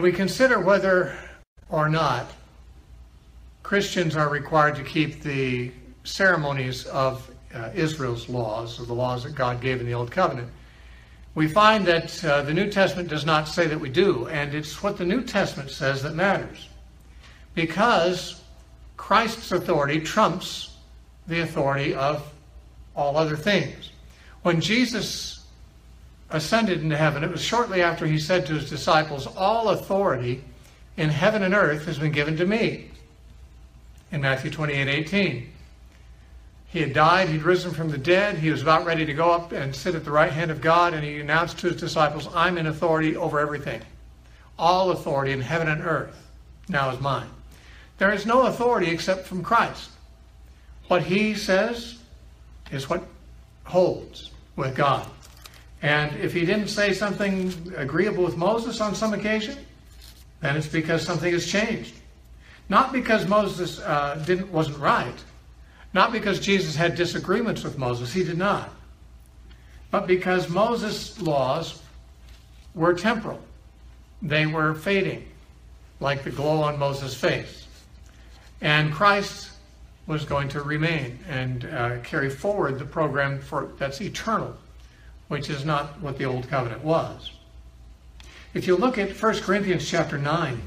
When we consider whether or not Christians are required to keep the ceremonies of Israel's laws, or the laws that God gave in the Old Covenant, we find that the New Testament does not say that we do, and it's what the New Testament says that matters. Because Christ's authority trumps the authority of all other things. When Jesus ascended into heaven, it was shortly after he said to his disciples, "All authority in heaven and earth has been given to me," in Matthew 28:18. He had died, he'd risen from the dead, he was about ready to go up and sit at the right hand of God, and he announced to his disciples, "I'm in authority over everything. All authority in heaven and earth now is mine." There is no authority except from Christ. What he says is what holds with God. And if he didn't say something agreeable with Moses on some occasion, then it's because something has changed. Not because Moses wasn't right. Not because Jesus had disagreements with Moses. He did not. But because Moses' laws were temporal. They were fading, like the glow on Moses' face. And Christ was going to remain and carry forward the program that's eternal, which is not what the Old Covenant was. If you look at 1 Corinthians chapter 9,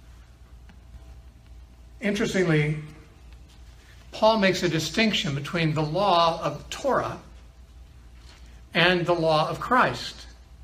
interestingly, Paul makes a distinction between the law of Torah and the law of Christ.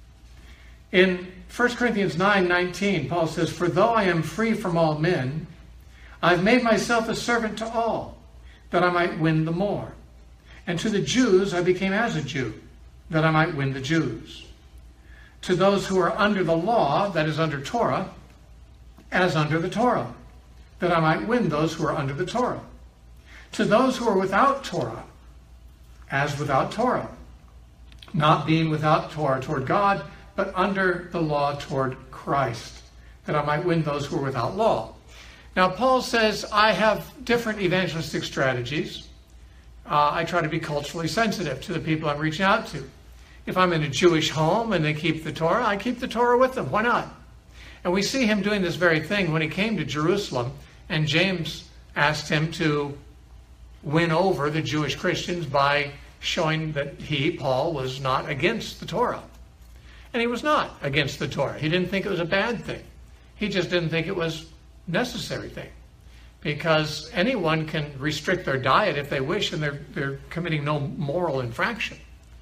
In 1 Corinthians 9:19, Paul says, "For though I am free from all men, I've made myself a servant to all, that I might win the more. And to the Jews I became as a Jew, that I might win the Jews. To those who are under the law, that is under Torah, as under the Torah, that I might win those who are under the Torah. To those who are without Torah, as without Torah, not being without Torah toward God, but under the law toward Christ, that I might win those who are without law." Now, Paul says, I have different evangelistic strategies. I try to be culturally sensitive to the people I'm reaching out to. If I'm in a Jewish home and they keep the Torah, I keep the Torah with them. Why not? And we see him doing this very thing when he came to Jerusalem, and James asked him to win over the Jewish Christians by showing that he, Paul, was not against the Torah. And he was not against the Torah. He didn't think it was a bad thing. He just didn't think it was a necessary thing. Because anyone can restrict their diet if they wish, and they're committing no moral infraction.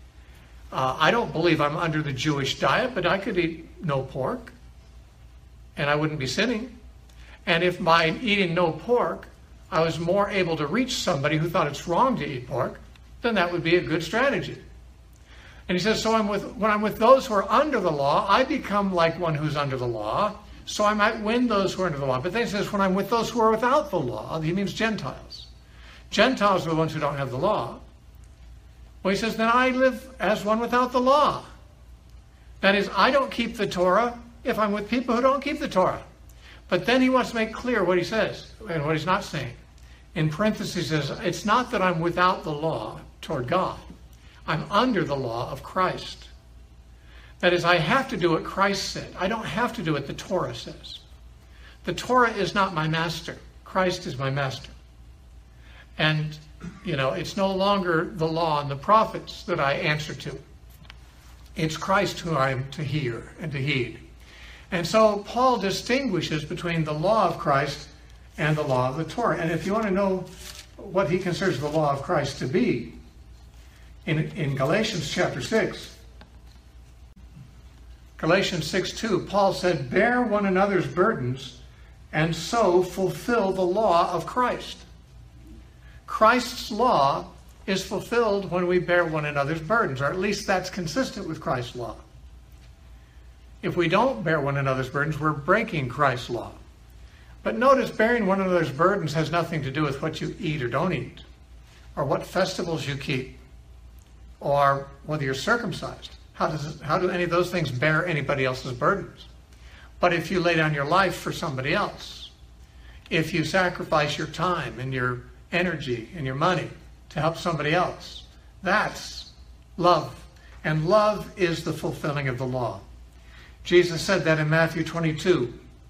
I don't believe I'm under the Jewish diet, but I could eat no pork, and I wouldn't be sinning. And if by eating no pork, I was more able to reach somebody who thought it's wrong to eat pork, then that would be a good strategy. And he says, so when I'm with those who are under the law, I become like one who's under the law, so I might win those who are under the law. But then he says, when I'm with those who are without the law, he means Gentiles. Gentiles are the ones who don't have the law. Well, he says, then I live as one without the law. That is, I don't keep the Torah if I'm with people who don't keep the Torah. But then he wants to make clear what he says and what he's not saying. In parentheses, he says, it's not that I'm without the law toward God. I'm under the law of Christ. That is, I have to do what Christ said. I don't have to do what the Torah says. The Torah is not my master. Christ is my master. And, it's no longer the law and the prophets that I answer to. It's Christ who I am to hear and to heed. And so Paul distinguishes between the law of Christ and the law of the Torah. And if you want to know what he considers the law of Christ to be, in Galatians chapter 6, Galatians 6:2, Paul said, bear one another's burdens and so fulfill the law of Christ. Christ's law is fulfilled when we bear one another's burdens, or at least that's consistent with Christ's law. If we don't bear one another's burdens, we're breaking Christ's law. But notice, bearing one another's burdens has nothing to do with what you eat or don't eat, or what festivals you keep, or whether you're circumcised. How do any of those things bear anybody else's burdens? But if you lay down your life for somebody else, if you sacrifice your time and your energy and your money to help somebody else, that's love. And love is the fulfilling of the law. Jesus said that in Matthew 22.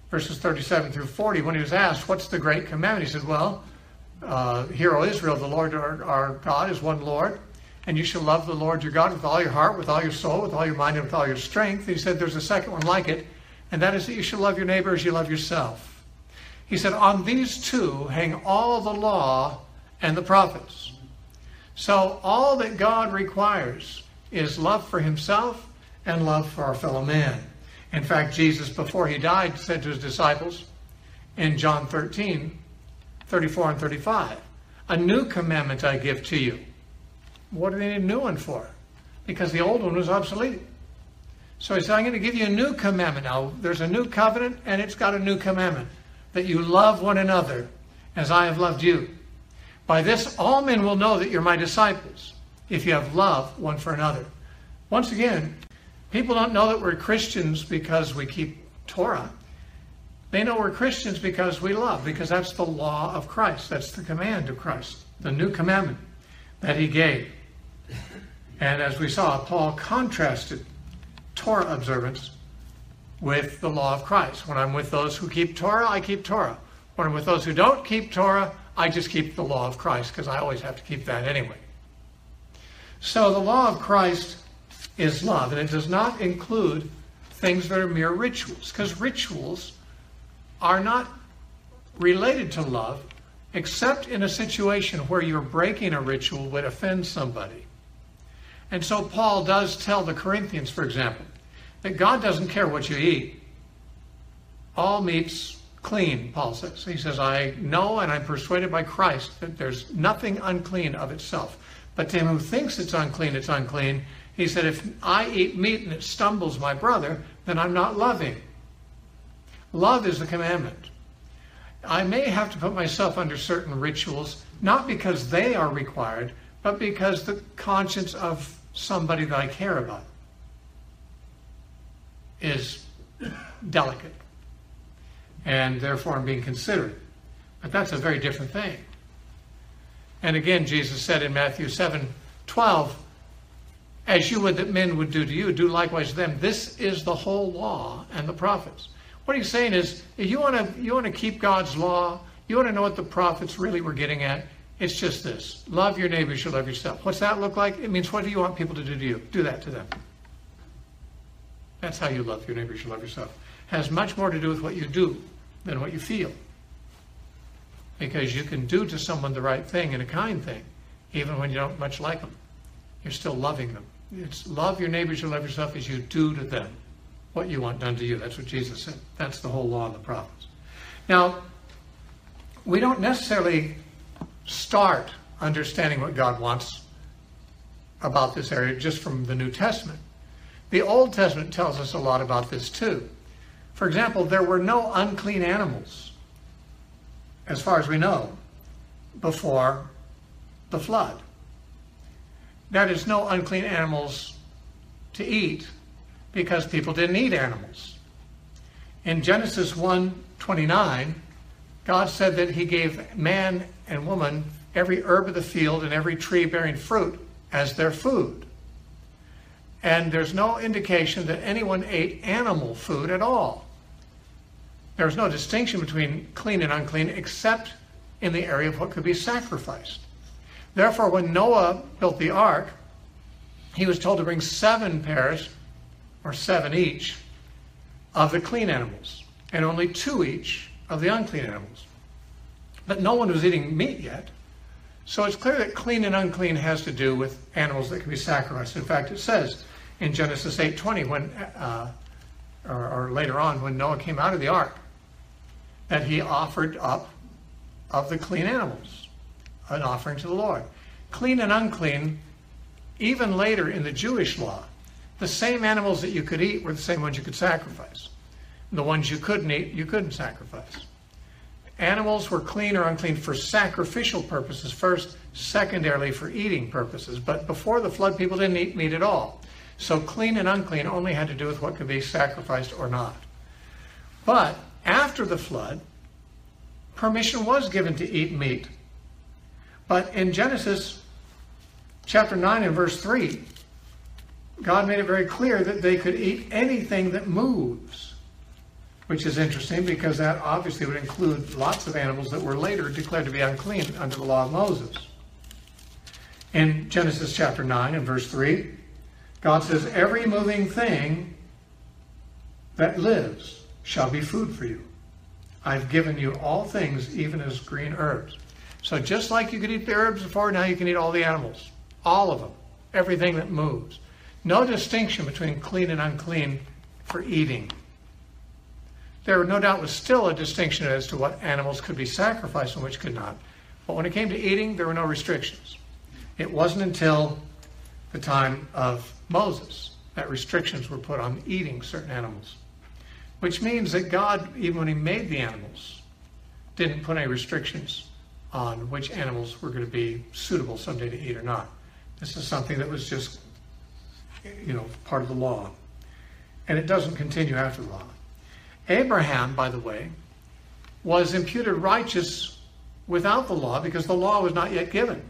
verses 37 through 40, when he was asked, what's the great commandment? He said, well, hear, O Israel, the Lord our God is one Lord, and you shall love the Lord your God with all your heart, with all your soul, with all your mind, and with all your strength. He said there's a second one like it, and that is that you shall love your neighbor as you love yourself. He said, on these two hang all the law and the prophets. So all that God requires is love for himself and love for our fellow man. In fact, Jesus, before he died, said to his disciples in John 13, 34 and 35, a new commandment I give to you. What do they need a new one for? Because the old one was obsolete. So he said, I'm going to give you a new commandment. Now, there's a new covenant, and it's got a new commandment, that you love one another as I have loved you. By this, all men will know that you're my disciples, if you have love one for another. Once again, people don't know that we're Christians because we keep Torah. They know we're Christians because we love, because that's the law of Christ. That's the command of Christ, the new commandment that he gave. And as we saw, Paul contrasted Torah observance with the law of Christ. When I'm with those who keep Torah, I keep Torah. When I'm with those who don't keep Torah, I just keep the law of Christ, because I always have to keep that anyway. So the law of Christ is love, and it does not include things that are mere rituals, because rituals are not related to love, except in a situation where you're breaking a ritual would offend somebody. And so Paul does tell the Corinthians, for example, that God doesn't care what you eat. All meat's clean, Paul says. He says, I know and I'm persuaded by Christ that there's nothing unclean of itself. But to him who thinks it's unclean, it's unclean. He said, if I eat meat and it stumbles my brother, then I'm not loving. Love is the commandment. I may have to put myself under certain rituals, not because they are required, but because the conscience of somebody that I care about is delicate. And therefore I'm being considerate. But that's a very different thing. And again, Jesus said in Matthew 7:12, as you would that men would do to you, do likewise to them. This is the whole law and the prophets. What he's saying is, if you want to keep God's law, you want to know what the prophets really were getting at, it's just this. Love your neighbor as you love yourself. What's that look like? It means, what do you want people to do to you? Do that to them. That's how you love your neighbor as you love yourself. It has much more to do with what you do than what you feel. Because you can do to someone the right thing and a kind thing, even when you don't much like them. You're still loving them. It's love your neighbor as you love yourself as you do to them what you want done to you. That's what Jesus said. That's the whole law of the prophets. Now, we don't necessarily start understanding what God wants about this area just from the New Testament. The Old Testament tells us a lot about this too. For example, there were no unclean animals, as far as we know, before the flood. That is, no unclean animals to eat, because people didn't eat animals. In Genesis 1:29, God said that he gave man and woman every herb of the field and every tree bearing fruit as their food. And there's no indication that anyone ate animal food at all. There's no distinction between clean and unclean except in the area of what could be sacrificed. Therefore, when Noah built the ark, he was told to bring 7 pairs, or 7 each, of the clean animals, and only 2 each of the unclean animals. But no one was eating meat yet. So it's clear that clean and unclean has to do with animals that can be sacrificed. In fact, it says in Genesis 8:20, when, or later on, when Noah came out of the ark, that he offered up of the clean animals, an offering to the Lord. Clean and unclean, even later in the Jewish law, the same animals that you could eat were the same ones you could sacrifice. The ones you couldn't eat, you couldn't sacrifice. Animals were clean or unclean for sacrificial purposes first, secondarily for eating purposes. But before the flood, people didn't eat meat at all. So clean and unclean only had to do with what could be sacrificed or not. But after the flood, permission was given to eat meat. But in Genesis chapter 9 and verse 3, God made it very clear that they could eat anything that moves. which is interesting because that obviously would include lots of animals that were later declared to be unclean under the law of Moses. In Genesis chapter 9 and verse 3, God says, every moving thing that lives shall be food for you. I've given you all things, even as green herbs. So just like you could eat the herbs before, now you can eat all the animals. All of them. Everything that moves. No distinction between clean and unclean for eating. There no doubt was still a distinction as to what animals could be sacrificed and which could not. But when it came to eating, there were no restrictions. It wasn't until the time of Moses that restrictions were put on eating certain animals. Which means that God, even when he made the animals, didn't put any restrictions on which animals were going to be suitable someday to eat or not. This is something that was just, part of the law. And it doesn't continue after the law. Abraham, by the way, was imputed righteous without the law because the law was not yet given.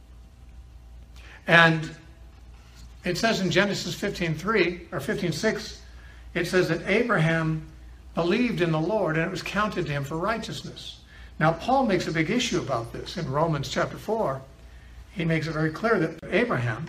And it says in Genesis 15:3 or 15:6, it says that Abraham believed in the Lord and it was counted to him for righteousness. Now, Paul makes a big issue about this in Romans chapter 4. He makes it very clear that Abraham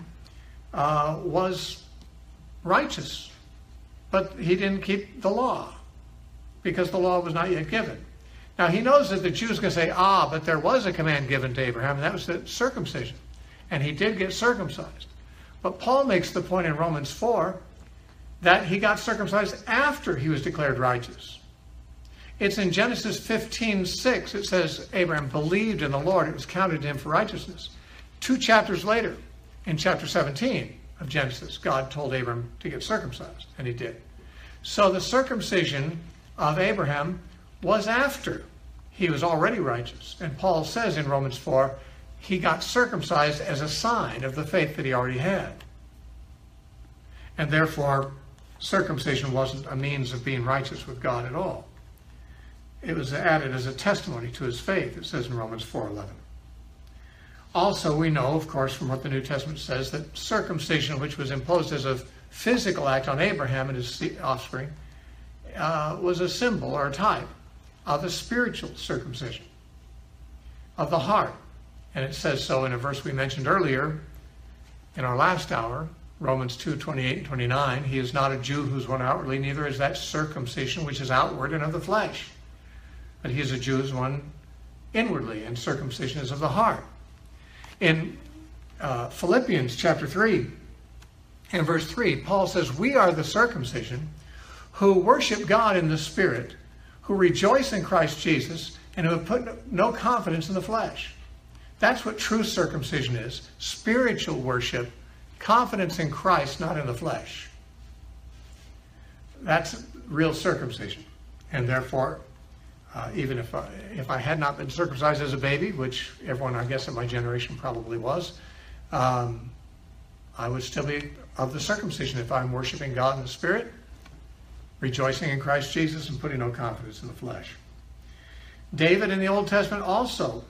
was righteous, but he didn't keep the law because the law was not yet given. Now, he knows that the Jews are going to say, but there was a command given to Abraham, and that was the circumcision. And he did get circumcised. But Paul makes the point in Romans 4 that he got circumcised after he was declared righteous. It's in Genesis 15:6. It says Abraham believed in the Lord. It was counted to him for righteousness. 2 chapters later, in chapter 17 of Genesis, God told Abraham to get circumcised, and he did. So the circumcision of Abraham was after he was already righteous. And Paul says in Romans 4, he got circumcised as a sign of the faith that he already had. And therefore, circumcision wasn't a means of being righteous with God at all. It was added as a testimony to his faith, it says in Romans 4:11. Also, we know, of course, from what the New Testament says, that circumcision, which was imposed as a physical act on Abraham and his offspring, was a symbol or a type of a spiritual circumcision of the heart. And it says so in a verse we mentioned earlier in our last hour, Romans 2:28 and 29. He is not a Jew who's one outwardly, neither is that circumcision which is outward and of the flesh. But he is a Jew who's one inwardly, and circumcision is of the heart. In Philippians chapter 3 and verse 3, Paul says, we are the circumcision who worship God in the Spirit, who rejoice in Christ Jesus, and who have put no confidence in the flesh. That's what true circumcision is. Spiritual worship, confidence in Christ, not in the flesh. That's real circumcision. And therefore, even if I had not been circumcised as a baby, which everyone, I guess, in my generation probably was, I would still be of the circumcision if I'm worshiping God in the Spirit, rejoicing in Christ Jesus, and putting no confidence in the flesh. David in the Old Testament also,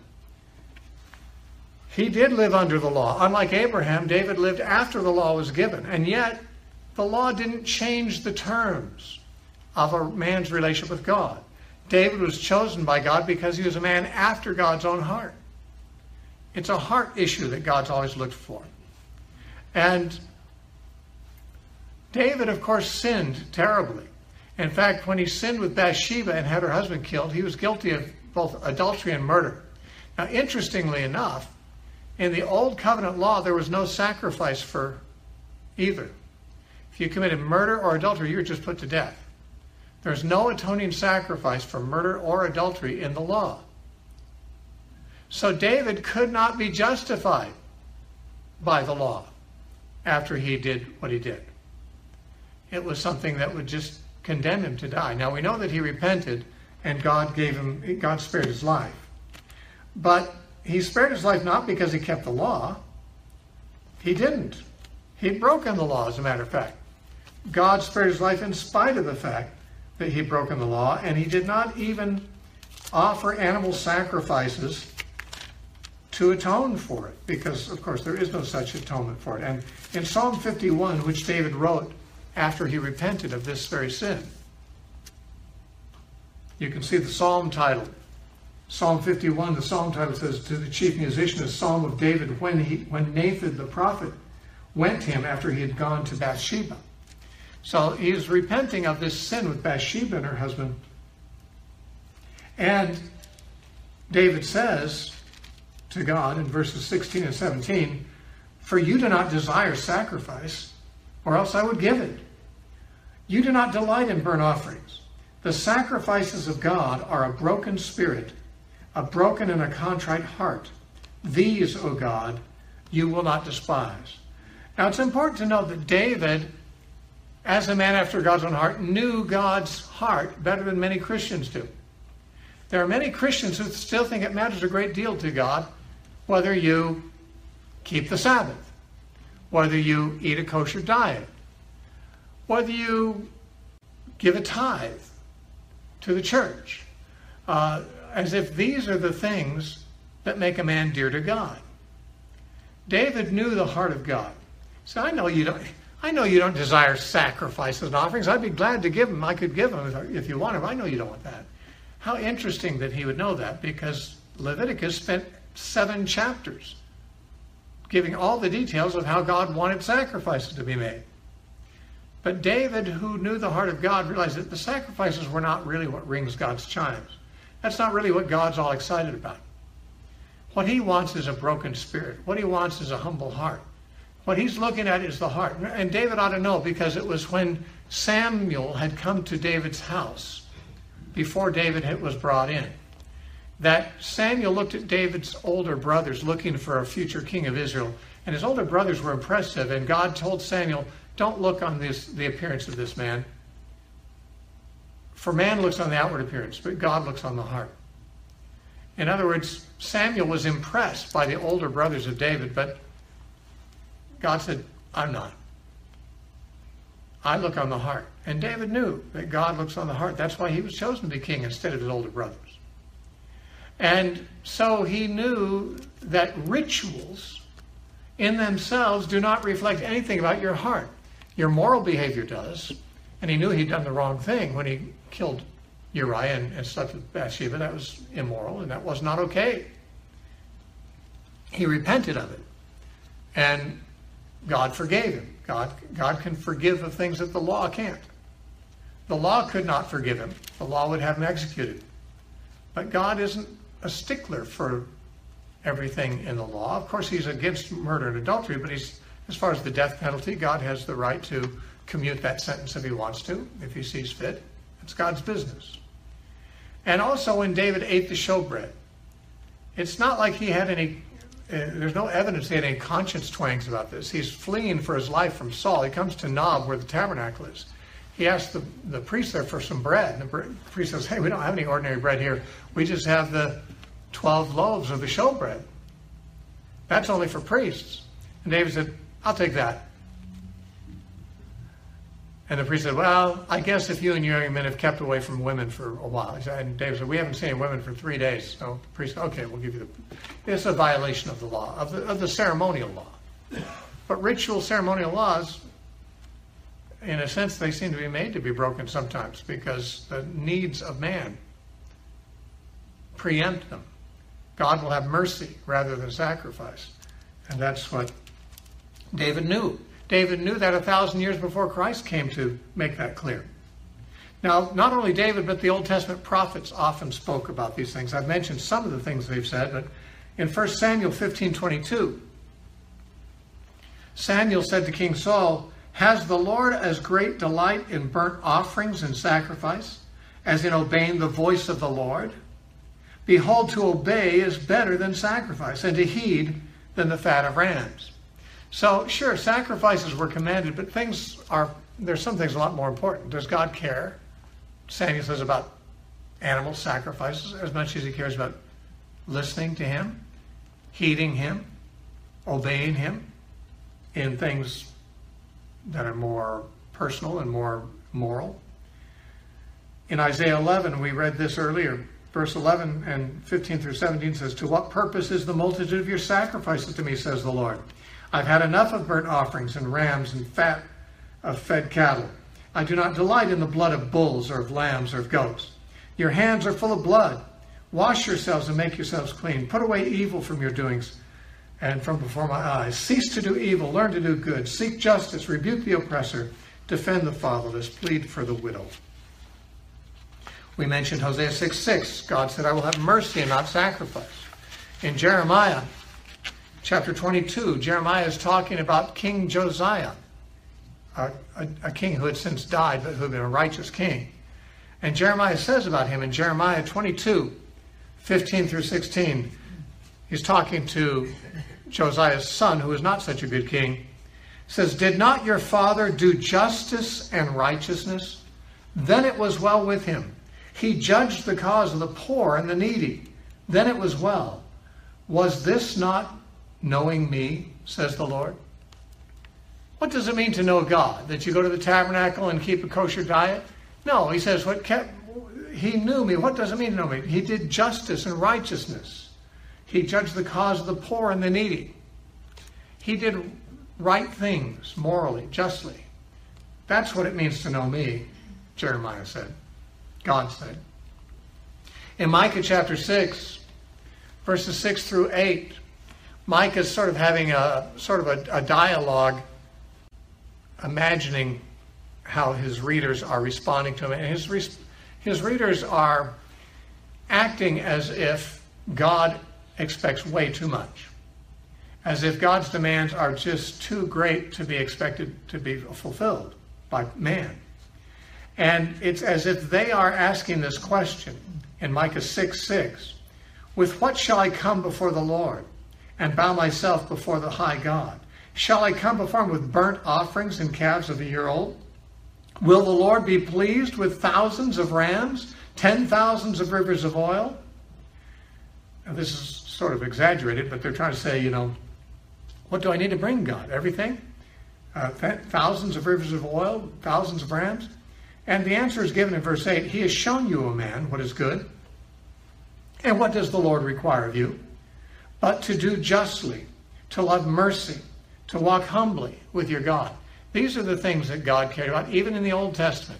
he did live under the law. Unlike Abraham, David lived after the law was given. And yet, the law didn't change the terms of a man's relationship with God. David was chosen by God because he was a man after God's own heart. It's a heart issue that God's always looked for. And David, of course, sinned terribly. In fact, when he sinned with Bathsheba and had her husband killed, he was guilty of both adultery and murder. Now, interestingly enough, in the Old Covenant law, there was no sacrifice for either. If you committed murder or adultery, you were just put to death. There's no atoning sacrifice for murder or adultery in the law. So David could not be justified by the law after he did what he did. It was something that would just condemn him to die. Now we know that he repented and God spared his life. But he spared his life not because he kept the law. He didn't. He'd broken the law, as a matter of fact. God spared his life in spite of the fact that he'd broken the law, and he did not even offer animal sacrifices to atone for it, because, of course, there is no such atonement for it. And in Psalm 51, which David wrote after he repented of this very sin, You can see the psalm title. Psalm 51, the psalm title says, to the chief musician, a psalm of David when Nathan the prophet went to him after he had gone to Bathsheba. So he is repenting of this sin with Bathsheba and her husband. And David says to God in verses 16 and 17, for you do not desire sacrifice, or else I would give it. You do not delight in burnt offerings. The sacrifices of God are a broken spirit, a broken and a contrite heart. These, O God, you will not despise. Now it's important to note that David, as a man after God's own heart, knew God's heart better than many Christians do. There are many Christians who still think it matters a great deal to God whether you keep the Sabbath, whether you eat a kosher diet, whether you give a tithe to the church, as if these are the things that make a man dear to God. David knew the heart of God. So I know you don't desire sacrifices and offerings. I'd be glad to give them. I could give them if you want them. I know you don't want that. How interesting that he would know that, because Leviticus spent 7 chapters giving all the details of how God wanted sacrifices to be made. But David, who knew the heart of God, realized that the sacrifices were not really what rings God's chimes. That's not really what God's all excited about. What he wants is a broken spirit. What he wants is a humble heart. What he's looking at is the heart. And David ought to know, because it was when Samuel had come to David's house, before David was brought in, that Samuel looked at David's older brothers looking for a future king of Israel. And his older brothers were impressive. And God told Samuel, don't look on the appearance of this man. For man looks on the outward appearance, but God looks on the heart. In other words, Samuel was impressed by the older brothers of David, but God said, I'm not. I look on the heart. And David knew that God looks on the heart. That's why he was chosen to be king instead of his older brothers. And so he knew that rituals in themselves do not reflect anything about your heart. Your moral behavior does. And he knew he'd done the wrong thing when he killed Uriah and slept with Bathsheba. That was immoral, and that was not okay. He repented of it. And God forgave him. God can forgive of things that the law can't. The law could not forgive him. The law would have him executed. But God isn't a stickler for everything in the law. Of course, he's against murder and adultery, but as far as the death penalty, God has the right to commute that sentence if he wants to, if he sees fit. It's God's business. And also when David ate the showbread, it's not like he had any, there's no evidence he had any conscience twangs about this. He's fleeing for his life from Saul. He comes to Nob, where the tabernacle is. He asks the priest there for some bread. And the priest says, hey, we don't have any ordinary bread here. We just have the 12 loaves of the showbread. That's only for priests. And David said, I'll take that. And the priest said, well, I guess if you and your young men have kept away from women for a while. And David said, we haven't seen any women for 3 days. So the priest said, okay, we'll give you it's a violation of the law, of the ceremonial law. But ritual ceremonial laws, in a sense, they seem to be made to be broken sometimes because the needs of man preempt them. God will have mercy rather than sacrifice. And that's what David knew. David knew that 1,000 years before Christ came to make that clear. Now, not only David, but the Old Testament prophets often spoke about these things. I've mentioned some of the things they've said, but in 1 Samuel 15:22, Samuel said to King Saul, has the Lord as great delight in burnt offerings and sacrifice as in obeying the voice of the Lord? Behold, to obey is better than sacrifice, and to heed than the fat of rams. So, sure, sacrifices were commanded, but there's some things a lot more important. Does God care? Samuel says about animal sacrifices as much as he cares about listening to him, heeding him, obeying him in things that are more personal and more moral. In Isaiah 11, we read this earlier, verse 11 and 15 through 17 says, to what purpose is the multitude of your sacrifices to me, says the Lord? I've had enough of burnt offerings and rams and fat of fed cattle. I do not delight in the blood of bulls or of lambs or of goats. Your hands are full of blood. Wash yourselves and make yourselves clean. Put away evil from your doings and from before my eyes. Cease to do evil. Learn to do good. Seek justice. Rebuke the oppressor. Defend the fatherless. Plead for the widow. We mentioned Hosea 6:6. God said, I will have mercy and not sacrifice. In Jeremiah chapter 22, Jeremiah is talking about King Josiah, a king who had since died, but who had been a righteous king. And Jeremiah says about him in Jeremiah 22:15 through 16, he's talking to Josiah's son, who is not such a good king. Says, did not your father do justice and righteousness? Then it was well with him. He judged the cause of the poor and the needy. Then it was well. Was this not knowing me, says the Lord? What does it mean to know God? That you go to the tabernacle and keep a kosher diet? No, he says, he knew me. What does it mean to know me? He did justice and righteousness. He judged the cause of the poor and the needy. He did right things, morally, justly. That's what it means to know me, Jeremiah said. God said. In Micah chapter 6, verses 6 through 8, Micah is sort of having a dialogue, imagining how his readers are responding to him. And his readers are acting as if God expects way too much. As if God's demands are just too great to be expected to be fulfilled by man. And it's as if they are asking this question in Micah 6:6. With what shall I come before the Lord and bow myself before the high God? Shall I come before him with burnt offerings and calves of a year old? Will the Lord be pleased with thousands of rams, 10,000s of rivers of oil? Now, this is sort of exaggerated, but they're trying to say, what do I need to bring God? Everything? Thousands of rivers of oil, thousands of rams? And the answer is given in verse 8. He has shown you, O man, what is good. And what does the Lord require of you? But to do justly, to love mercy, to walk humbly with your God. These are the things that God cared about, even in the Old Testament.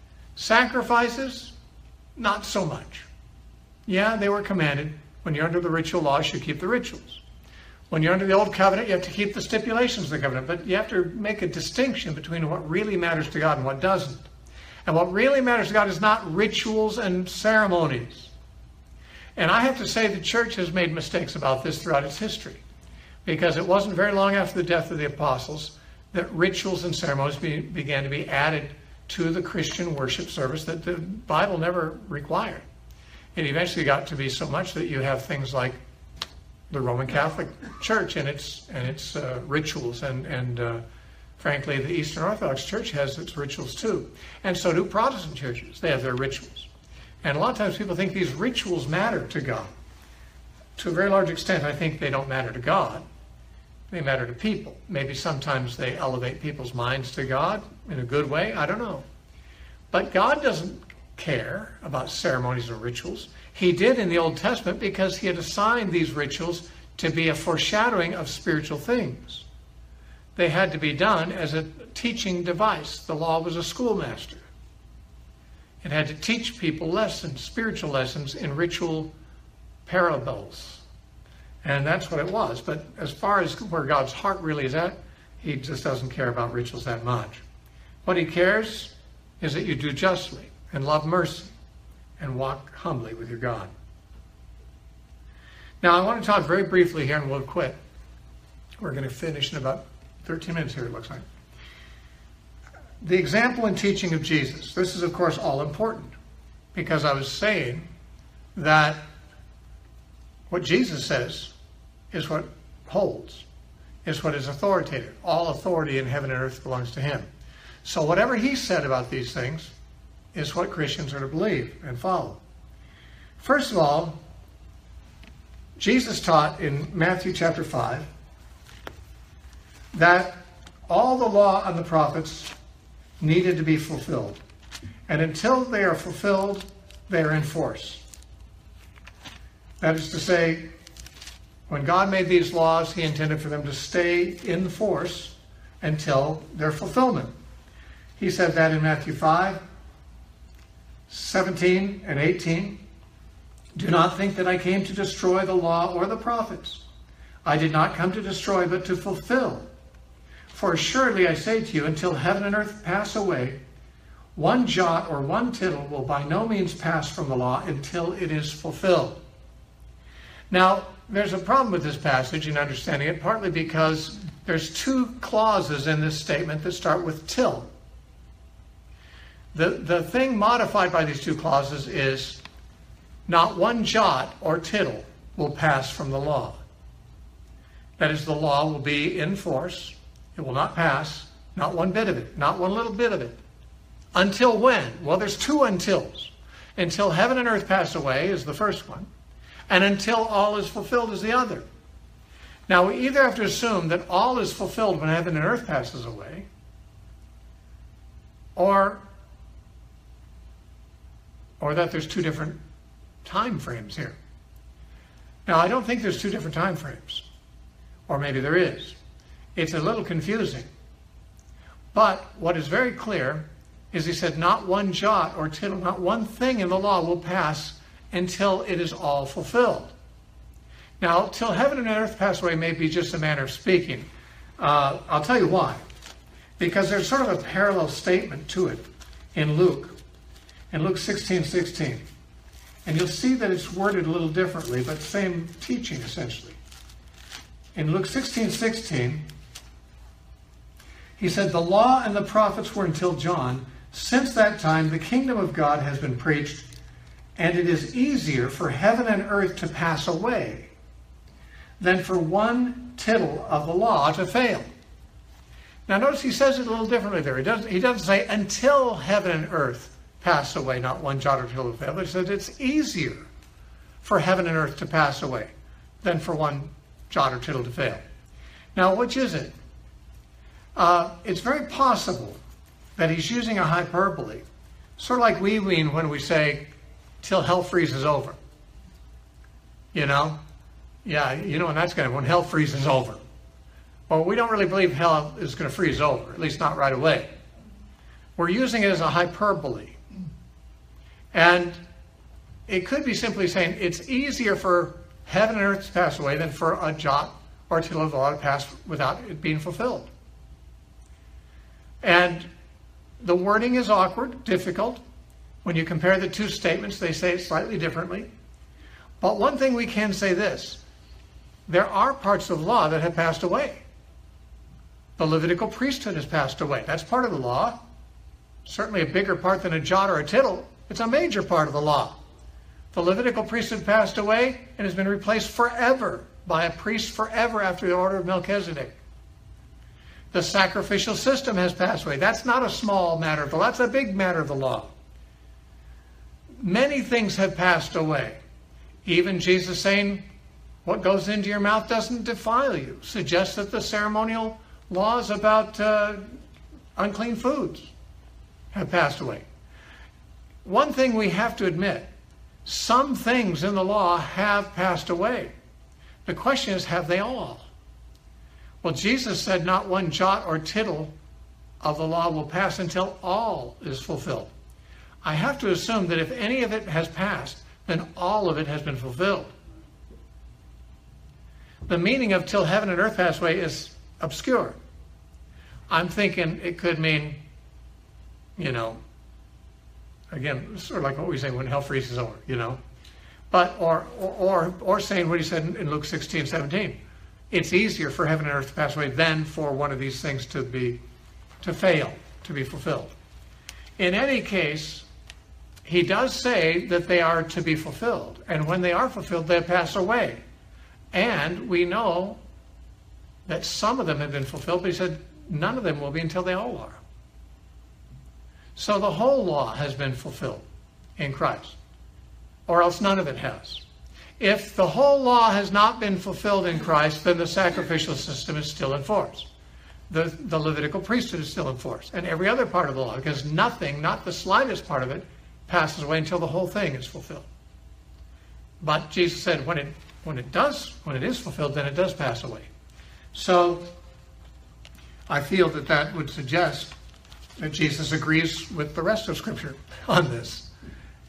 Sacrifices, not so much. Yeah, they were commanded. When you're under the ritual law, you should keep the rituals. When you're under the Old Covenant, you have to keep the stipulations of the covenant. But you have to make a distinction between what really matters to God and what doesn't. And what really matters to God is not rituals and ceremonies. And I have to say the church has made mistakes about this throughout its history. Because it wasn't very long after the death of the apostles that rituals and ceremonies began to be added to the Christian worship service that the Bible never required. It eventually got to be so much that you have things like the Roman Catholic Church and its rituals, and frankly, the Eastern Orthodox Church has its rituals too. And so do Protestant churches. They have their rituals. And a lot of times people think these rituals matter to God. To a very large extent, I think they don't matter to God. They matter to people. Maybe sometimes they elevate people's minds to God in a good way. I don't know. But God doesn't care about ceremonies or rituals. He did in the Old Testament because he had assigned these rituals to be a foreshadowing of spiritual things. They had to be done as a teaching device. The law was a schoolmaster. It had to teach people lessons, spiritual lessons, in ritual parables. And that's what it was. But as far as where God's heart really is at, he just doesn't care about rituals that much. What he cares is that you do justly and love mercy and walk humbly with your God. Now, I want to talk very briefly here, and we'll quit. We're going to finish in about 13 minutes here, it looks like. The example and teaching of Jesus. This is, of course, all important, because I was saying that what Jesus says is what holds, is what is authoritative. All authority in heaven and earth belongs to him. So whatever he said about these things is what Christians are to believe and follow. First of all, Jesus taught in Matthew chapter 5 that all the law and the prophets needed to be fulfilled. And until they are fulfilled, they are in force. That is to say, when God made these laws, he intended for them to stay in force until their fulfillment. He said that in Matthew 5, 17 and 18. Do not think that I came to destroy the law or the prophets. I did not come to destroy, but to fulfill. For assuredly I say to you, until heaven and earth pass away, one jot or one tittle will by no means pass from the law until it is fulfilled. Now, there's a problem with this passage in understanding it, partly because there's two clauses in this statement that start with till. The thing modified by these two clauses is not one jot or tittle will pass from the law. That is, the law will be in force. It will not pass, not one bit of it, not one little bit of it. Until when? Well, there's two untils. Until heaven and earth pass away is the first one, and until all is fulfilled is the other. Now, we either have to assume that all is fulfilled when heaven and earth passes away, or that there's two different time frames here. Now, I don't think there's two different time frames, or maybe there is. It's a little confusing. But what is very clear is he said not one jot or tittle, not one thing in the law will pass until it is all fulfilled. Now, till heaven and earth pass away may be just a manner of speaking. I'll tell you why. Because there's sort of a parallel statement to it in Luke 16:16. And you'll see that it's worded a little differently, but same teaching essentially. In Luke 16:16, he said, the law and the prophets were until John. Since that time, the kingdom of God has been preached, and it is easier for heaven and earth to pass away than for one tittle of the law to fail. Now notice he says it a little differently there. He doesn't say until heaven and earth pass away, not one jot or tittle to fail. But he says it's easier for heaven and earth to pass away than for one jot or tittle to fail. Now, which is it? It's very possible that he's using a hyperbole, sort of like we mean when we say, till hell freezes over. You know? Yeah, you know when that's going to, when hell freezes over. Well, we don't really believe hell is going to freeze over, at least not right away. We're using it as a hyperbole. And it could be simply saying it's easier for heaven and earth to pass away than for a jot or tittle of the law to pass without it being fulfilled. And the wording is awkward, difficult. When you compare the two statements, they say it slightly differently. But one thing we can say this: there are parts of law that have passed away. The Levitical priesthood has passed away. That's part of the law. Certainly a bigger part than a jot or a tittle. It's a major part of the law. The Levitical priesthood passed away and has been replaced forever by a priest forever after the order of Melchizedek. The sacrificial system has passed away. That's not a small matter of the law. That's a big matter of the law. Many things have passed away. Even Jesus saying, what goes into your mouth doesn't defile you, suggests that the ceremonial laws about unclean foods have passed away. One thing we have to admit, some things in the law have passed away. The question is, have they all? Well, Jesus said not one jot or tittle of the law will pass until all is fulfilled. I have to assume that if any of it has passed, then all of it has been fulfilled. The meaning of till heaven and earth pass away is obscure. I'm thinking it could mean, again, sort of like what we say when hell freezes over, But, or saying what he said in Luke 16:17. It's easier for heaven and earth to pass away than for one of these things to fail, to be fulfilled. In any case, he does say that they are to be fulfilled. And when they are fulfilled, they pass away. And we know that some of them have been fulfilled, but he said none of them will be until they all are. So the whole law has been fulfilled in Christ, or else none of it has. If the whole law has not been fulfilled in Christ, then the sacrificial system is still in force. The Levitical priesthood is still in force, and every other part of the law, because nothing, not the slightest part of it, passes away until the whole thing is fulfilled. But Jesus said when it is fulfilled, then it does pass away. So I feel that would suggest that Jesus agrees with the rest of Scripture on this.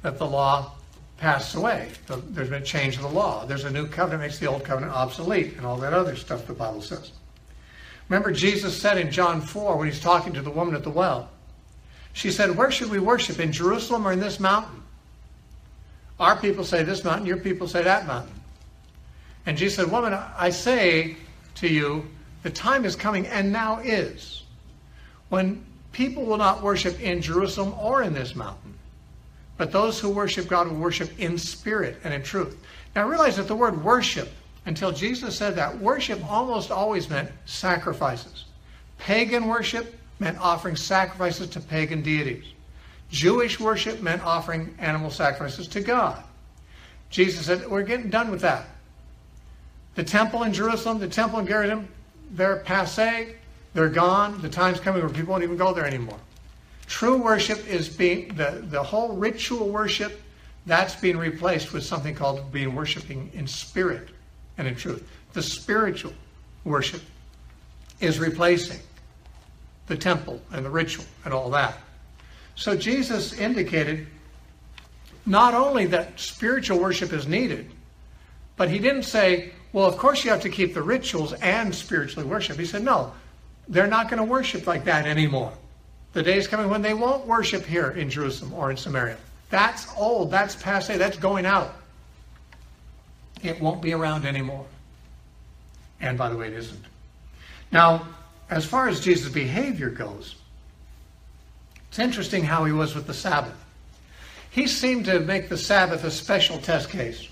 that the law passed away. There's been a change of the law. There's a new covenant, makes the old covenant obsolete, and all that other stuff the Bible says. Remember, Jesus said in John 4, when he's talking to the woman at the well, she said, where should we worship, in Jerusalem or in this mountain? Our people say this mountain, your people say that mountain. And Jesus said, woman, I say to you, the time is coming, and now is, when people will not worship in Jerusalem or in this mountain, but those who worship God will worship in spirit and in truth. Now realize that the word worship, until Jesus said that, worship almost always meant sacrifices. Pagan worship meant offering sacrifices to pagan deities. Jewish worship meant offering animal sacrifices to God. Jesus said, we're getting done with that. The temple in Jerusalem, the temple in Jerusalem, they're passé, they're gone. The time's coming where people won't even go there anymore. True worship is being, the whole ritual worship, that's being replaced with something called being worshiping in spirit and in truth. The spiritual worship is replacing the temple and the ritual and all that. So Jesus indicated not only that spiritual worship is needed, but he didn't say, well, of course you have to keep the rituals and spiritually worship. He said, no, they're not going to worship like that anymore. The day is coming when they won't worship here in Jerusalem or in Samaria. That's old, that's passé, that's going out. It won't be around anymore. And by the way, it isn't. Now, as far as Jesus' behavior goes, it's interesting how he was with the Sabbath. He seemed to make the Sabbath a special test case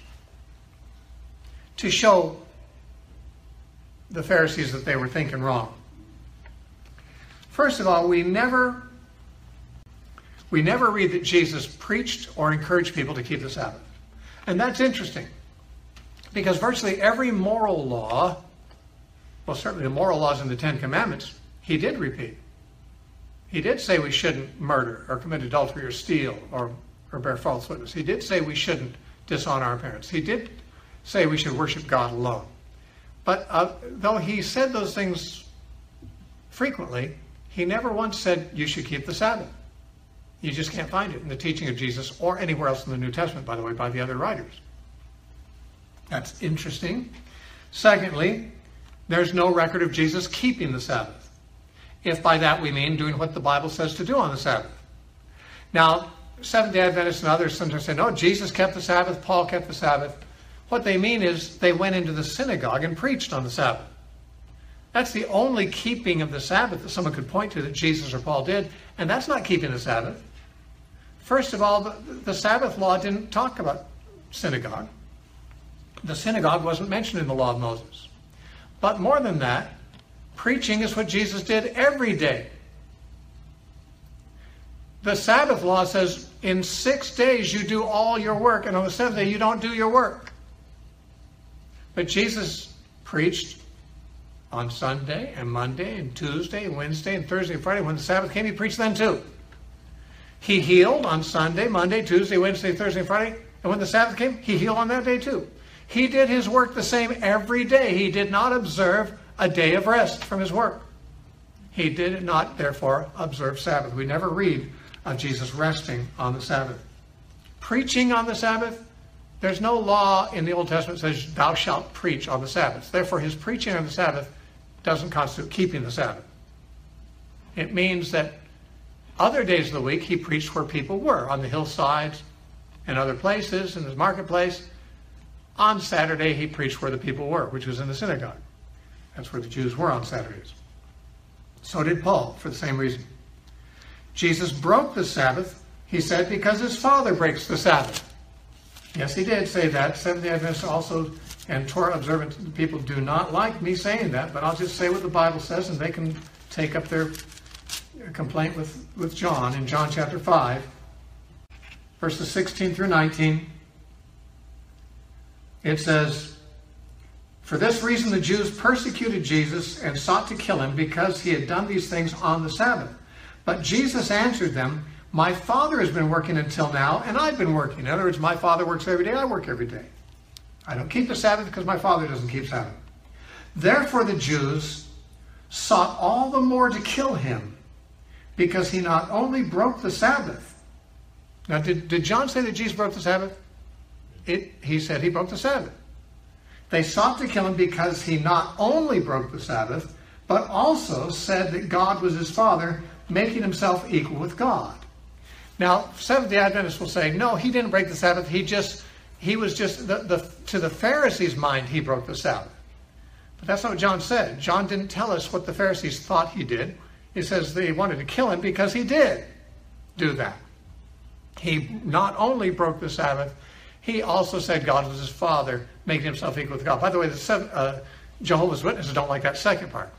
to show the Pharisees that they were thinking wrong. First of all, we never read that Jesus preached or encouraged people to keep the Sabbath. And that's interesting, because virtually every moral law, well, certainly the moral laws in the Ten Commandments, he did repeat. He did say we shouldn't murder or commit adultery or steal or bear false witness. He did say we shouldn't dishonor our parents. He did say we should worship God alone. But though he said those things frequently, he never once said you should keep the Sabbath. You just can't find it in the teaching of Jesus or anywhere else in the New Testament, by the way, by the other writers. That's interesting. Secondly, there's no record of Jesus keeping the Sabbath, if by that we mean doing what the Bible says to do on the Sabbath. Now, Seventh-day Adventists and others sometimes say, no, Jesus kept the Sabbath, Paul kept the Sabbath. What they mean is they went into the synagogue and preached on the Sabbath. That's the only keeping of the Sabbath that someone could point to that Jesus or Paul did, and that's not keeping the Sabbath. First of all, the Sabbath law didn't talk about synagogue. The synagogue wasn't mentioned in the law of Moses. But more than that, preaching is what Jesus did every day. The Sabbath law says, in 6 days you do all your work, and on the seventh day you don't do your work. But Jesus preached on Sunday and Monday and Tuesday and Wednesday and Thursday and Friday. When the Sabbath came, he preached then too. He healed on Sunday, Monday, Tuesday, Wednesday, Thursday, and Friday. And when the Sabbath came, he healed on that day too. He did his work the same every day. He did not observe a day of rest from his work. He did not, therefore, observe Sabbath. We never read of Jesus resting on the Sabbath. Preaching on the Sabbath, there's no law in the Old Testament that says thou shalt preach on the Sabbath. Therefore, his preaching on the Sabbath doesn't constitute keeping the Sabbath. It means that other days of the week he preached where people were, on the hillsides and other places, in his marketplace. On Saturday he preached where the people were, which was in the synagogue. That's where the Jews were on Saturdays. So did Paul, for the same reason. Jesus broke the Sabbath, he said, because his Father breaks the Sabbath. Yes, he did say that. Seventh-day Adventists also, and Torah observant people do not like me saying that, but I'll just say what the Bible says, and they can take up their complaint with John in John chapter 5, verses 16 through 19. It says, for this reason the Jews persecuted Jesus and sought to kill him because he had done these things on the Sabbath. But Jesus answered them, my Father has been working until now, and I've been working. In other words, my Father works every day, I work every day. I don't keep the Sabbath because my Father doesn't keep Sabbath. Therefore the Jews sought all the more to kill him, because he not only broke the Sabbath. Now, did John say that Jesus broke the Sabbath? He said he broke the Sabbath. They sought to kill him because he not only broke the Sabbath, but also said that God was his Father, making himself equal with God. Now, Seventh-day Adventists will say, no, he didn't break the Sabbath. He was just, to the Pharisees' mind, he broke the Sabbath. But that's not what John said. John didn't tell us what the Pharisees thought he did. He says they wanted to kill him because he did do that. He not only broke the Sabbath, he also said God was his Father, making himself equal with God. By the way, the Jehovah's Witnesses don't like that second part.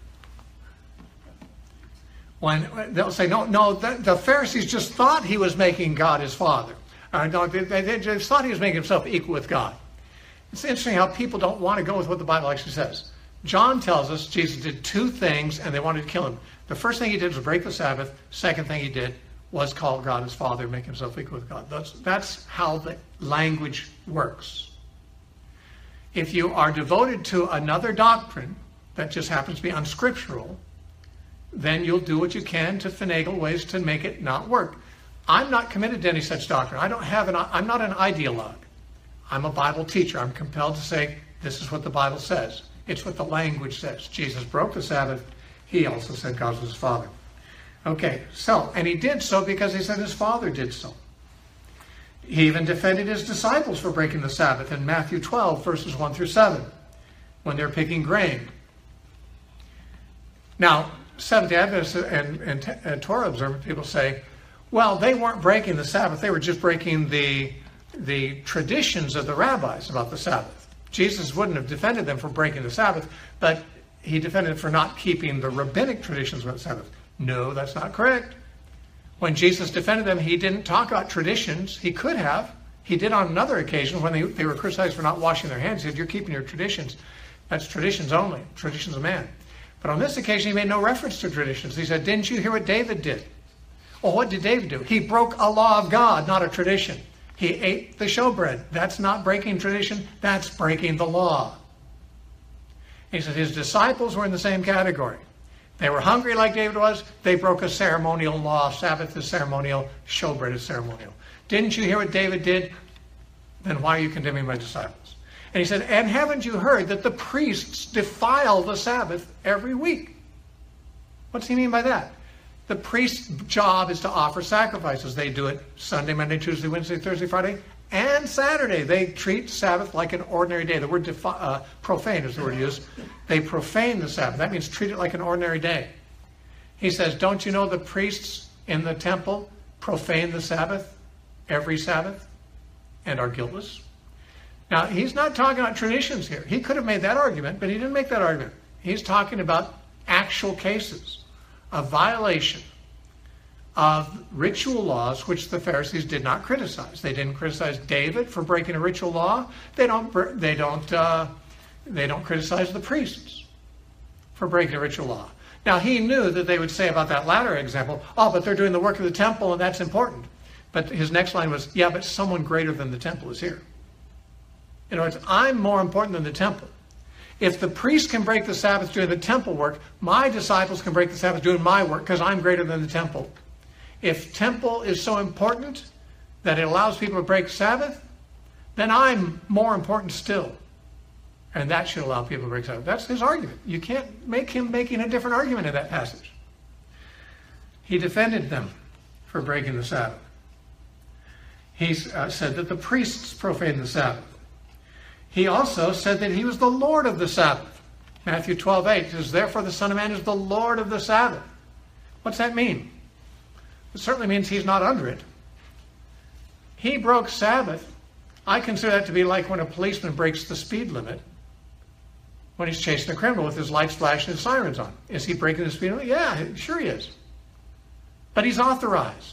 When they'll say, no, the Pharisees just thought he was making God his Father. No, they just thought he was making himself equal with God. It's interesting how people don't want to go with what the Bible actually says. John tells us Jesus did two things and they wanted to kill him. The first thing he did was break the Sabbath. Second thing he did was call God his Father, make himself equal with God. That's how the language works. If you are devoted to another doctrine that just happens to be unscriptural, then you'll do what you can to finagle ways to make it not work. I'm not committed to any such doctrine. I'm not an ideologue. I'm a Bible teacher. I'm compelled to say this is what the Bible says. It's what the language says. Jesus broke the Sabbath. He also said God was his Father. Okay, and he did so because he said his Father did so. He even defended his disciples for breaking the Sabbath in Matthew 12, verses 1 through 7, when they're picking grain. Now, Seventh-day Adventists and Torah observant people say, well, they weren't breaking the Sabbath. They were just breaking the traditions of the rabbis about the Sabbath. Jesus wouldn't have defended them for breaking the Sabbath, but he defended them for not keeping the rabbinic traditions about the Sabbath. No, that's not correct. When Jesus defended them, he didn't talk about traditions. He could have. He did on another occasion when they were criticized for not washing their hands. He said, you're keeping your traditions. That's traditions only, traditions of man. But on this occasion, he made no reference to traditions. He said, didn't you hear what David did? Well, what did David do? He broke a law of God, not a tradition. He ate the showbread. That's not breaking tradition. That's breaking the law. He said his disciples were in the same category. They were hungry like David was. They broke a ceremonial law. Sabbath is ceremonial. Showbread is ceremonial. Didn't you hear what David did? Then why are you condemning my disciples? And he said, and haven't you heard that the priests defile the Sabbath every week? What's he mean by that? The priest's job is to offer sacrifices. They do it Sunday, Monday, Tuesday, Wednesday, Thursday, Friday, and Saturday. They treat Sabbath like an ordinary day. The word profane is the word used. They profane the Sabbath. That means treat it like an ordinary day. He says, don't you know the priests in the temple profane the Sabbath every Sabbath and are guiltless? Now, he's not talking about traditions here. He could have made that argument, but he didn't make that argument. He's talking about actual cases of violation of ritual laws which the Pharisees did not criticize. They didn't criticize David for breaking a ritual law. They don't criticize the priests for breaking a ritual law. Now, he knew that they would say about that latter example, oh, but they're doing the work of the temple and that's important. But his next line was, yeah, but someone greater than the temple is here. In other words, I'm more important than the temple. If the priest can break the Sabbath doing the temple work, my disciples can break the Sabbath doing my work because I'm greater than the temple. If temple is so important that it allows people to break Sabbath, then I'm more important still. And that should allow people to break Sabbath. That's his argument. You can't make him making a different argument in that passage. He defended them for breaking the Sabbath. He said that the priests profaned the Sabbath. He also said that he was the Lord of the Sabbath. Matthew 12:8 says, therefore the Son of Man is the Lord of the Sabbath. What's that mean? It certainly means he's not under it. He broke Sabbath. I consider that to be like when a policeman breaks the speed limit when he's chasing a criminal with his lights flashing and his sirens on. Is he breaking the speed limit? Yeah, sure he is. But he's authorized.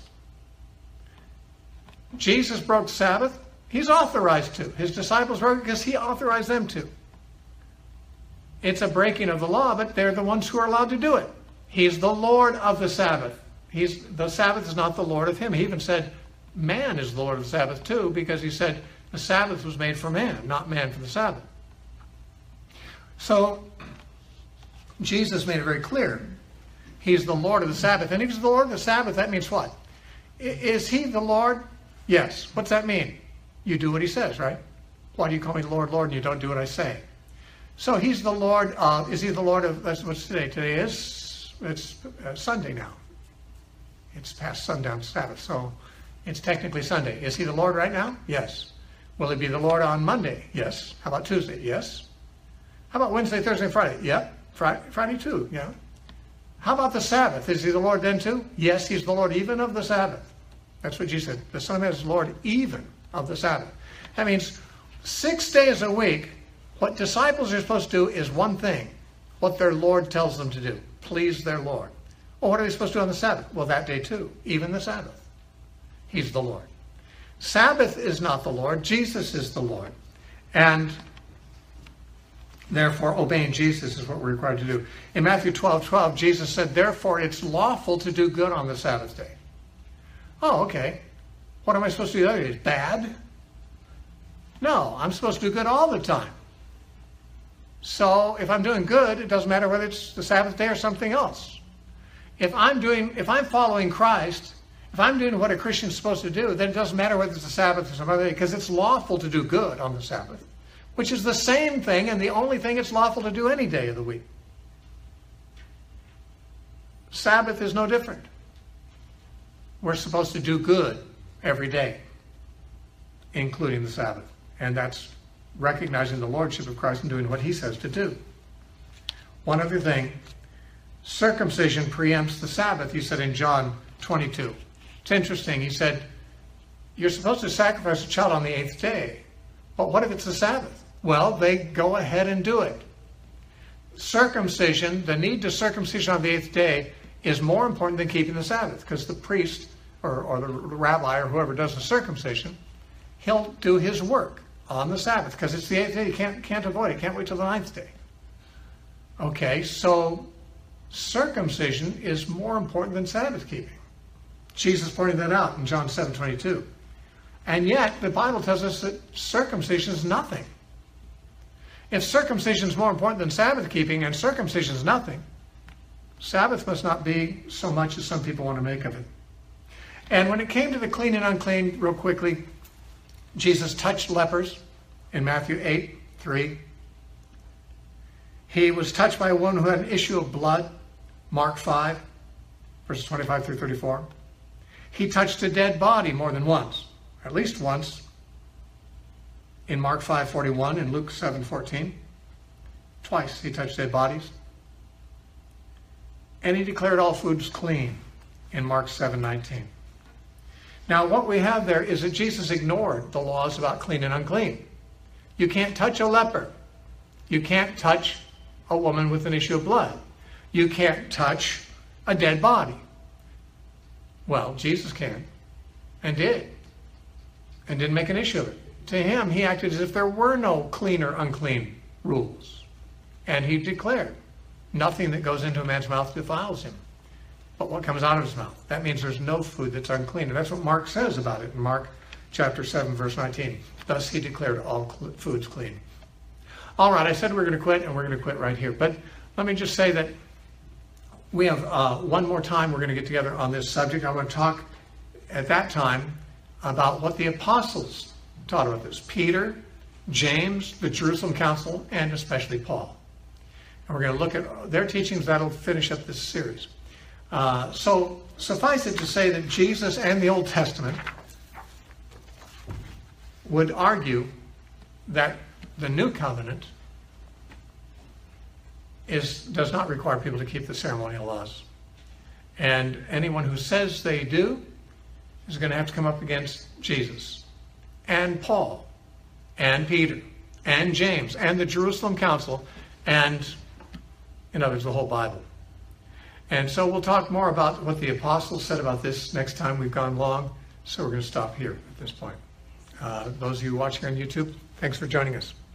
Jesus broke Sabbath. He's authorized to. His disciples broke it because he authorized them to. It's a breaking of the law, but they're the ones who are allowed to do it. He's the Lord of the Sabbath. The Sabbath is not the Lord of him. He even said man is the Lord of the Sabbath too, because he said the Sabbath was made for man, not man for the Sabbath. So Jesus made it very clear. He's the Lord of the Sabbath. And if he's the Lord of the Sabbath, that means what? Is he the Lord Yes. What's that mean? You do what he says, right? Why do you call me Lord, Lord, and you don't do what I say? So he's the Lord of, is he the Lord of, what's today? Today is, it's Sunday now. It's past sundown Sabbath, so it's technically Sunday. Is he the Lord right now? Yes. Will he be the Lord on Monday? Yes. How about Tuesday? Yes. How about Wednesday, Thursday, Friday? Yep. Friday too, yeah. How about the Sabbath? Is he the Lord then too? Yes, he's the Lord even of the Sabbath. That's what Jesus said. The Son of Man is Lord even of the Sabbath. That means 6 days a week, what disciples are supposed to do is one thing, what their Lord tells them to do. Please their Lord. Well, what are they supposed to do on the Sabbath? Well, that day too, even the Sabbath. He's the Lord. Sabbath is not the Lord. Jesus is the Lord. And therefore, obeying Jesus is what we're required to do. In Matthew 12:12, Jesus said, therefore, it's lawful to do good on the Sabbath day. Oh, okay. What am I supposed to do the other days? Bad? No, I'm supposed to do good all the time. So if I'm doing good, it doesn't matter whether it's the Sabbath day or something else. If I'm following Christ, if I'm doing what a Christian's supposed to do, then it doesn't matter whether it's the Sabbath or some other day, because it's lawful to do good on the Sabbath, which is the same thing and the only thing it's lawful to do any day of the week. Sabbath is no different. We're supposed to do good every day, including the Sabbath. And that's recognizing the lordship of Christ and doing what he says to do. One other thing, circumcision preempts the Sabbath, he said in John 22. It's interesting. He said, you're supposed to sacrifice a child on the 8th day. But what if it's the Sabbath? Well, they go ahead and do it. Circumcision, the need to circumcision on the 8th day is more important than keeping the Sabbath, because the priest or the rabbi or whoever does the circumcision, he'll do his work on the Sabbath, because it's the 8th day. You can't avoid it. Can't wait till the 9th day. Okay, so circumcision is more important than Sabbath keeping. Jesus pointed that out in John 7:22. And yet, the Bible tells us that circumcision is nothing. If circumcision is more important than Sabbath keeping and circumcision is nothing, Sabbath must not be so much as some people want to make of it. And when it came to the clean and unclean, real quickly, Jesus touched lepers in Matthew 8:3. He was touched by a woman who had an issue of blood, Mark 5, verses 25 through 34. He touched a dead body more than once, at least once, in Mark 5:41 and Luke 7:14. Twice he touched dead bodies. And he declared all foods clean in Mark 7:19. Now what we have there is that Jesus ignored the laws about clean and unclean. You can't touch a leper. You can't touch a woman with an issue of blood. You can't touch a dead body. Well, Jesus can, and did, and didn't make an issue of it. To him, he acted as if there were no clean or unclean rules. And he declared, nothing that goes into a man's mouth defiles him, but what comes out of his mouth. That means there's no food that's unclean. And that's what Mark says about it in Mark chapter 7, verse 19. Thus he declared all foods clean. All right, I said we're going to quit, and we're going to quit right here. But let me just say that we have one more time we're going to get together on this subject. I want to talk at that time about what the apostles taught about this. Peter, James, the Jerusalem Council, and especially Paul. And we're going to look at their teachings. That'll finish up this series. So suffice it to say that Jesus and the Old Testament would argue that the New Covenant does not require people to keep the ceremonial laws. And anyone who says they do is going to have to come up against Jesus and Paul and Peter and James and the Jerusalem Council and, in other words, the whole Bible. And so we'll talk more about what the apostles said about this next time. We've gone long, so we're going to stop here at this point. Those of you watching on YouTube, thanks for joining us.